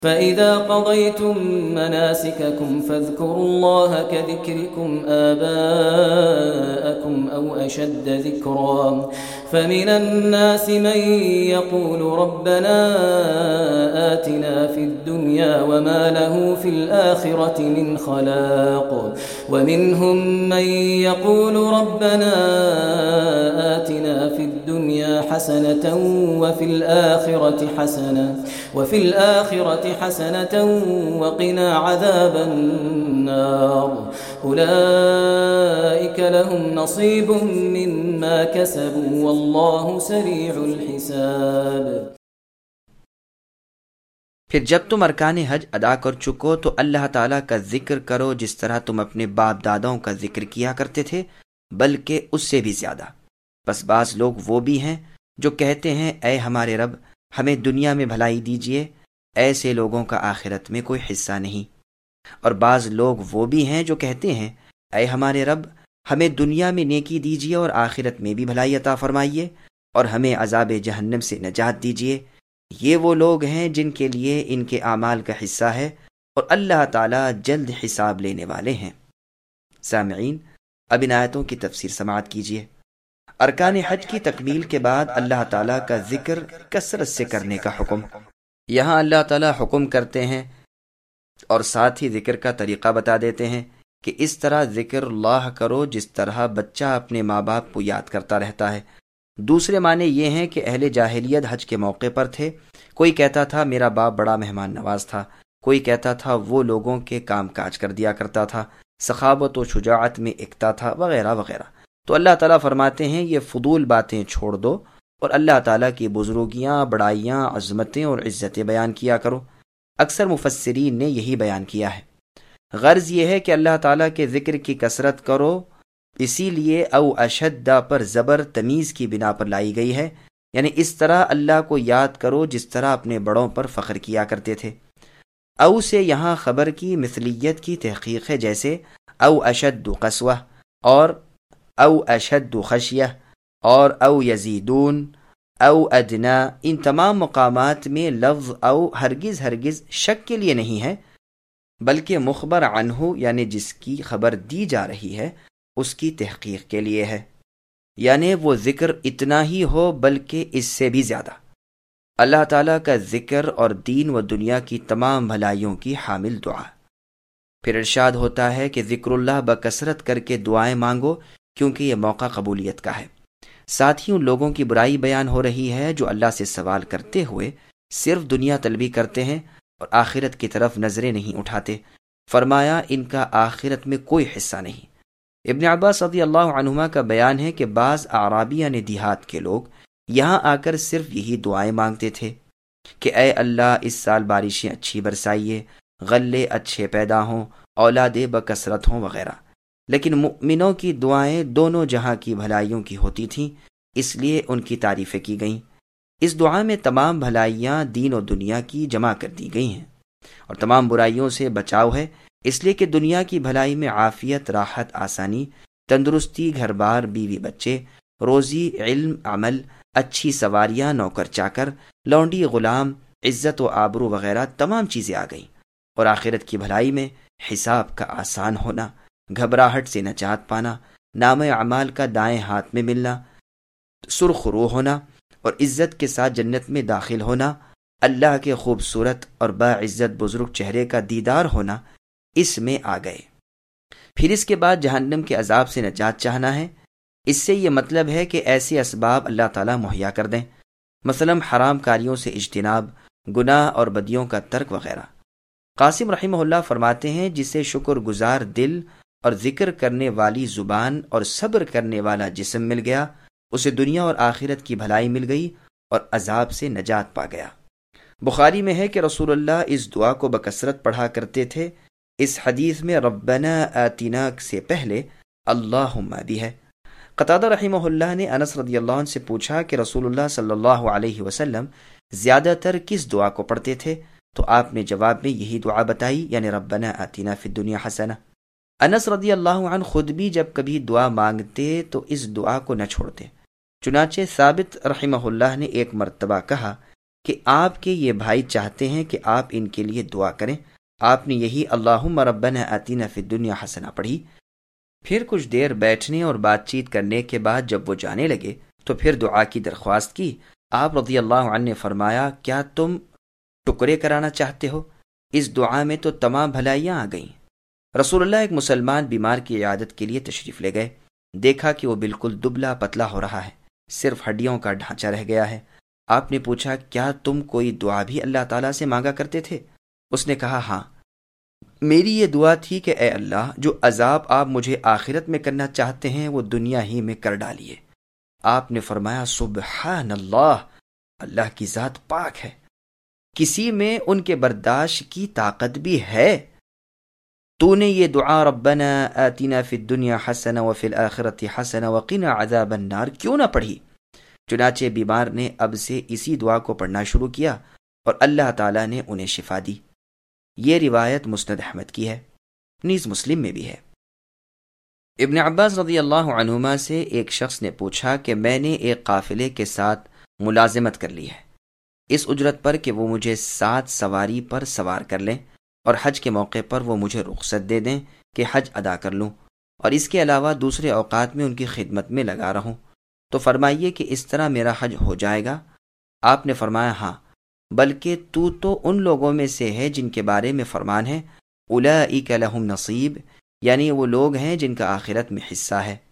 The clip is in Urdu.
فإذا قضيتم مناسككم فاذكروا الله كذكركم آباءكم أو أشد ذكرا فمن الناس من يقول ربنا آتنا في الدنيا وما له في الآخرة من خلاق ومنهم من يقول ربنا آتنا في الدنيا حسنة وفي الآخرة حسنة وقنا عذاب النار أولئك لهم نصيب مما كسبوا والله سريع الحساب۔ پھر جب تم ارکان حج ادا کر چکو تو اللہ تعالیٰ کا ذکر کرو جس طرح تم اپنے باپ داداؤں کا ذکر کیا کرتے تھے، بلکہ اس سے بھی زیادہ۔ بس بعض لوگ وہ بھی ہیں جو کہتے ہیں اے ہمارے رب ہمیں دنیا میں بھلائی دیجیے، ایسے لوگوں کا آخرت میں کوئی حصہ نہیں۔ اور بعض لوگ وہ بھی ہیں جو کہتے ہیں اے ہمارے رب ہمیں دنیا میں نیکی دیجیے اور آخرت میں بھی بھلائی عطا فرمائیے اور ہمیں عذاب جہنم سے نجات دیجیے۔ یہ وہ لوگ ہیں جن کے لیے ان کے اعمال کا حصہ ہے اور اللہ تعالیٰ جلد حساب لینے والے ہیں۔ سامعین، اب ان آیتوں کی تفسیر سماعت کیجیے۔ ارکان حج کی تکمیل کے بعد اللہ تعالیٰ کا ذکر کثرت سے کرنے کا حکم۔ یہاں اللہ تعالیٰ حکم کرتے ہیں اور ساتھ ہی ذکر کا طریقہ بتا دیتے ہیں کہ اس طرح ذکر اللہ کرو جس طرح بچہ اپنے ماں باپ کو یاد کرتا رہتا ہے۔ دوسرے معنی یہ ہیں کہ اہل جاہلیت حج کے موقع پر تھے، کوئی کہتا تھا میرا باپ بڑا مہمان نواز تھا، کوئی کہتا تھا وہ لوگوں کے کام کاج کر دیا کرتا تھا، سخاوت و شجاعت میں اکتا تھا، وغیرہ وغیرہ۔ تو اللہ تعالیٰ فرماتے ہیں یہ فضول باتیں چھوڑ دو اور اللہ تعالیٰ کی بزرگیاں، بڑائیاں، عظمتیں اور عزتیں بیان کیا کرو۔ اکثر مفسرین نے یہی بیان کیا ہے۔ غرض یہ ہے کہ اللہ تعالیٰ کے ذکر کی کثرت کرو، اسی لیے او اشدہ پر زبر تمیز کی بنا پر لائی گئی ہے، یعنی اس طرح اللہ کو یاد کرو جس طرح اپنے بڑوں پر فخر کیا کرتے تھے۔ او سے یہاں خبر کی مثلیت کی تحقیق ہے، جیسے او اشد قسوہ اور او اشد خشیہ اور او یزیدون، او ادنا، ان تمام مقامات میں لفظ او ہرگز شک کے لیے نہیں ہے، بلکہ مخبر عنہ یعنی جس کی خبر دی جا رہی ہے اس کی تحقیق کے لیے ہے، یعنی وہ ذکر اتنا ہی ہو بلکہ اس سے بھی زیادہ۔ اللہ تعالیٰ کا ذکر اور دین و دنیا کی تمام بھلائیوں کی حامل دعا۔ پھر ارشاد ہوتا ہے کہ ذکر اللہ بکثرت کر کے دعائیں مانگو کیونکہ یہ موقع قبولیت کا ہے۔ ساتھ ہی ان لوگوں کی برائی بیان ہو رہی ہے جو اللہ سے سوال کرتے ہوئے صرف دنیا طلبی کرتے ہیں اور آخرت کی طرف نظریں نہیں اٹھاتے۔ فرمایا ان کا آخرت میں کوئی حصہ نہیں۔ ابن عباس رضی اللہ عنہما کا بیان ہے کہ بعض اعرابیہ نے دیہات کے لوگ یہاں آ کر صرف یہی دعائیں مانگتے تھے کہ اے اللہ اس سال بارشیں اچھی برسائیے، غلے اچھے پیدا ہوں، اولادیں بکثرت ہوں، وغیرہ۔ لیکن مؤمنوں کی دعائیں دونوں جہاں کی بھلائیوں کی ہوتی تھیں، اس لیے ان کی تعریفیں کی گئیں۔ اس دعا میں تمام بھلائیاں دین و دنیا کی جمع کر دی گئی ہیں اور تمام برائیوں سے بچاؤ ہے، اس لیے کہ دنیا کی بھلائی میں عافیت، راحت، آسانی، تندرستی، گھر بار، بیوی بچے، روزی، علم، عمل، اچھی سواریاں، نوکر چاکر، لونڈی، غلام، عزت و آبرو وغیرہ تمام چیزیں آ گئیں۔ اور آخرت کی بھلائی میں حساب کا آسان ہونا، گھبراہٹ سے نجات پانا، نام اعمال کا دائیں ہاتھ میں ملنا، سرخ رو ہونا اور عزت کے ساتھ جنت میں داخل ہونا، اللہ کے خوبصورت اور باعزت بزرگ چہرے کا دیدار ہونا اس میں آ گئے۔ پھر اس کے بعد جہنم کے عذاب سے نجات چاہنا ہے۔ اس سے یہ مطلب ہے کہ ایسے اسباب اللہ تعالیٰ مہیا کر دیں، مثلا حرام کاریوں سے اجتناب، گناہ اور بدیوں کا ترک وغیرہ۔ قاسم رحمہ اللہ فرماتے ہیں جسے شکر گزار دل اور ذکر کرنے والی زبان اور صبر کرنے والا جسم مل گیا، اسے دنیا اور آخرت کی بھلائی مل گئی اور عذاب سے نجات پا گیا۔ بخاری میں ہے کہ رسول اللہ اس دعا کو بکثرت پڑھا کرتے تھے۔ اس حدیث میں ربنا آتنا سے پہلے اللہم بھی ہے۔ قتادہ رحمہ اللہ نے انس رضی اللہ عنہ سے پوچھا کہ رسول اللہ صلی اللہ علیہ وسلم زیادہ تر کس دعا کو پڑھتے تھے؟ تو آپ نے جواب میں یہی دعا بتائی، یعنی ربنا آتنا فی الدنیا حسنہ۔ انس رضی اللہ عنہ خود بھی جب کبھی دعا مانگتے تو اس دعا کو نہ چھوڑتے۔ چنانچہ ثابت رحمہ اللہ نے ایک مرتبہ کہا کہ آپ کے یہ بھائی چاہتے ہیں کہ آپ ان کے لیے دعا کریں۔ آپ نے یہی اللہم ربنا آتنا فی الدنیا حسنہ پڑھی۔ پھر کچھ دیر بیٹھنے اور بات چیت کرنے کے بعد جب وہ جانے لگے تو پھر دعا کی درخواست کی۔ آپ رضی اللہ عنہ نے فرمایا، کیا تم ٹکڑے کرانا چاہتے ہو؟ اس دعا میں تو تمام بھلائیاں آ گئیں۔ رسول اللہ ایک مسلمان بیمار کی عیادت کے لیے تشریف لے گئے۔ دیکھا کہ وہ بالکل دبلا پتلا ہو رہا ہے، صرف ہڈیوں کا ڈھانچہ رہ گیا ہے۔ آپ نے پوچھا، کیا تم کوئی دعا بھی اللہ تعالیٰ سے مانگا کرتے تھے؟ اس نے کہا، ہاں، میری یہ دعا تھی کہ اے اللہ، جو عذاب آپ مجھے آخرت میں کرنا چاہتے ہیں وہ دنیا ہی میں کر ڈالیے۔ آپ نے فرمایا، سبحان اللہ، اللہ کی ذات پاک ہے، کسی میں ان کے برداشت کی طاقت بھی ہے۔ تو نے یہ دعا ربنا آتنا فی الدنیا حسنہ وفی الآخرۃ حسنہ وقنا عذاب النار کیوں نہ پڑھی؟ چنانچہ بیمار نے اب سے اسی دعا کو پڑھنا شروع کیا اور اللہ تعالیٰ نے انہیں شفا دی۔ یہ روایت مسند احمد کی ہے، نیز مسلم میں بھی ہے۔ ابن عباس رضی اللہ عنہما سے ایک شخص نے پوچھا کہ میں نے ایک قافلے کے ساتھ ملازمت کر لی ہے، اس اجرت پر کہ وہ مجھے 7 سواری پر سوار کر لیں اور حج کے موقع پر وہ مجھے رخصت دے دیں کہ حج ادا کر لوں، اور اس کے علاوہ دوسرے اوقات میں ان کی خدمت میں لگا رہوں، تو فرمائیے کہ اس طرح میرا حج ہو جائے گا؟ آپ نے فرمایا، ہاں، بلکہ تو ان لوگوں میں سے ہے جن کے بارے میں فرمان ہے اولئک لہم نصیب، یعنی وہ لوگ ہیں جن کا آخرت میں حصہ ہے۔